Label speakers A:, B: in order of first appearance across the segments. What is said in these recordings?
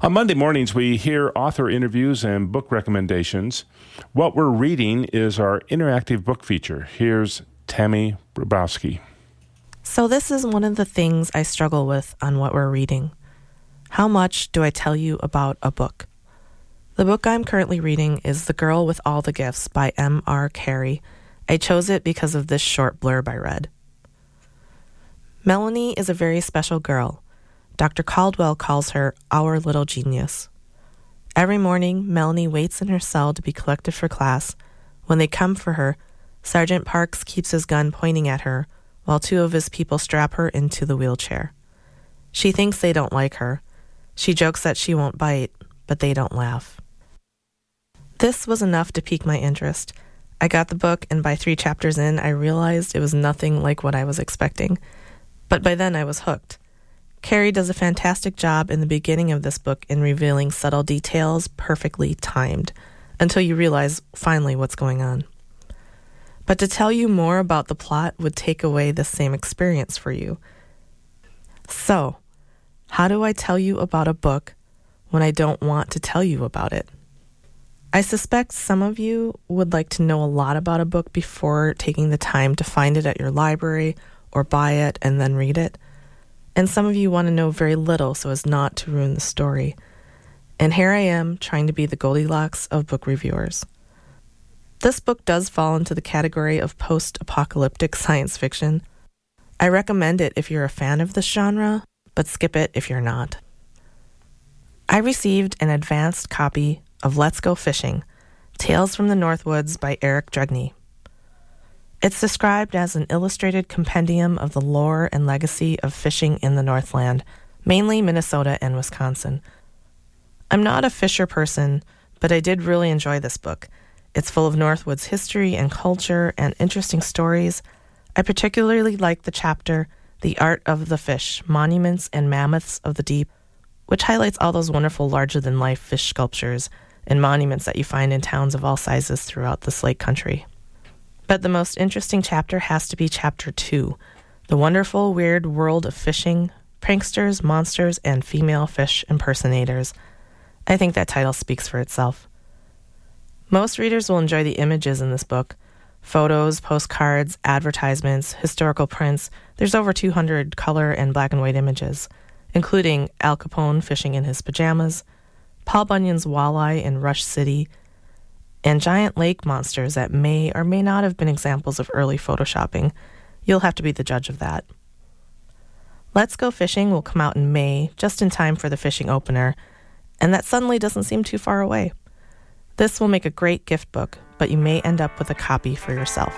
A: On Monday mornings, we hear author interviews and book recommendations. What we're reading is our interactive book feature. Here's Tammy Brabowski.
B: So this is one of the things I struggle with on What We're Reading. How much do I tell you about a book? The book I'm currently reading is The Girl with All the Gifts by M.R. Carey. I chose it because of this short blurb I read. Melanie is a very special girl. Dr. Caldwell calls her our little genius. Every morning, Melanie waits in her cell to be collected for class. When they come for her, Sergeant Parks keeps his gun pointing at her while two of his people strap her into the wheelchair. She thinks they don't like her. She jokes that she won't bite, but they don't laugh. This was enough to pique my interest. I got the book, and by 3 chapters in, I realized it was nothing like what I was expecting. But by then, I was hooked. Carey does a fantastic job in the beginning of this book in revealing subtle details perfectly timed, until you realize finally what's going on. But to tell you more about the plot would take away the same experience for you. So, how do I tell you about a book when I don't want to tell you about it? I suspect some of you would like to know a lot about a book before taking the time to find it at your library or buy it and then read it. And some of you want to know very little so as not to ruin the story. And here I am trying to be the Goldilocks of book reviewers. This book does fall into the category of post-apocalyptic science fiction. I recommend it if you're a fan of this genre, but skip it if you're not. I received an advanced copy of Let's Go Fishing, Tales from the Northwoods by Eric Dregney. It's described as an illustrated compendium of the lore and legacy of fishing in the Northland, mainly Minnesota and Wisconsin. I'm not a fisher person, but I did really enjoy this book. It's full of Northwoods history and culture and interesting stories. I particularly liked the chapter, The Art of the Fish, Monuments and Mammoths of the Deep, which highlights all those wonderful larger-than-life fish sculptures and monuments that you find in towns of all sizes throughout this lake country. But the most interesting chapter has to be Chapter 2, The Wonderful Weird World of Fishing, Pranksters, Monsters, and Female Fish Impersonators. I think that title speaks for itself. Most readers will enjoy the images in this book. Photos, postcards, advertisements, historical prints. There's over 200 color and black and white images, including Al Capone fishing in his pajamas, Paul Bunyan's walleye in Rush City, and giant lake monsters that may or may not have been examples of early photoshopping. You'll have to be the judge of that. Let's Go Fishing will come out in May, just in time for the fishing opener, and that suddenly doesn't seem too far away. This will make a great gift book, but you may end up with a copy for yourself.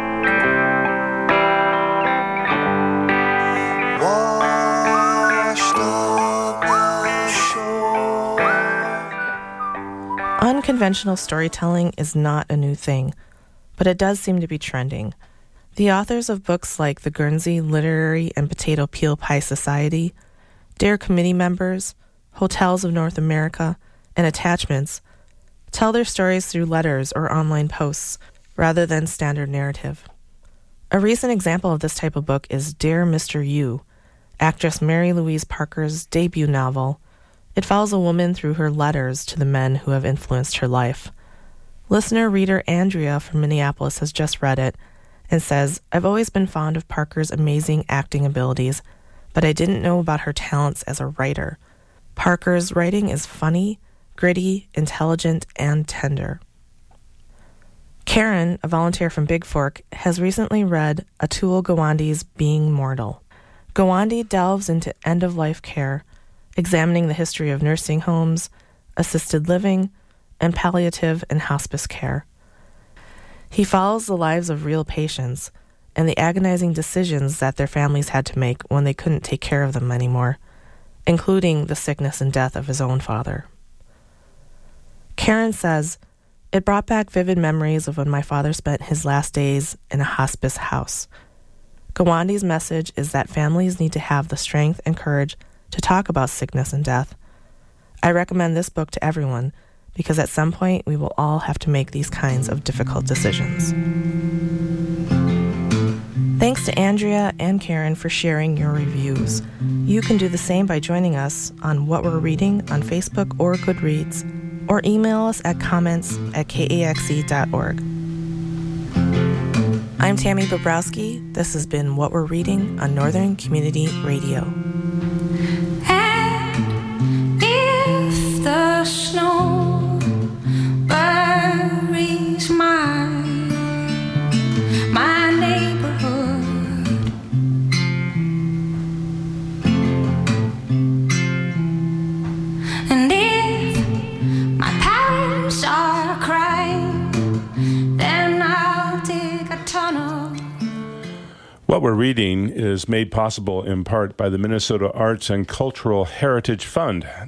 B: Unconventional storytelling is not a new thing, but it does seem to be trending. The authors of books like the Guernsey Literary and Potato Peel Pie Society, Dare Committee members, Hotels of North America, and Attachments tell their stories through letters or online posts rather than standard narrative. A recent example of this type of book is Dear Mr. You, actress Mary Louise Parker's debut novel. It follows a woman through her letters to the men who have influenced her life. Listener-reader Andrea from Minneapolis has just read it and says, I've always been fond of Parker's amazing acting abilities, but I didn't know about her talents as a writer. Parker's writing is funny, gritty, intelligent, and tender. Karen, a volunteer from Big Fork, has recently read Atul Gawande's Being Mortal. Gawande delves into end-of-life care, examining the history of nursing homes, assisted living, and palliative and hospice care. He follows the lives of real patients and the agonizing decisions that their families had to make when they couldn't take care of them anymore, including the sickness and death of his own father. Karen says, it brought back vivid memories of when my father spent his last days in a hospice house. Gawande's message is that families need to have the strength and courage to talk about sickness and death. I recommend this book to everyone because at some point we will all have to make these kinds of difficult decisions. Thanks to Andrea and Karen for sharing your reviews. You can do the same by joining us on What We're Reading on Facebook or Goodreads, or email us at comments@kaxe.org. I'm Tammy Bobrowski. This has been What We're Reading on Northern Community Radio.
C: And if the snow buries my neighborhood, and if my parents are crying, then I'll dig a tunnel.
A: What We're Reading is made possible in part by the Minnesota Arts and Cultural Heritage Fund.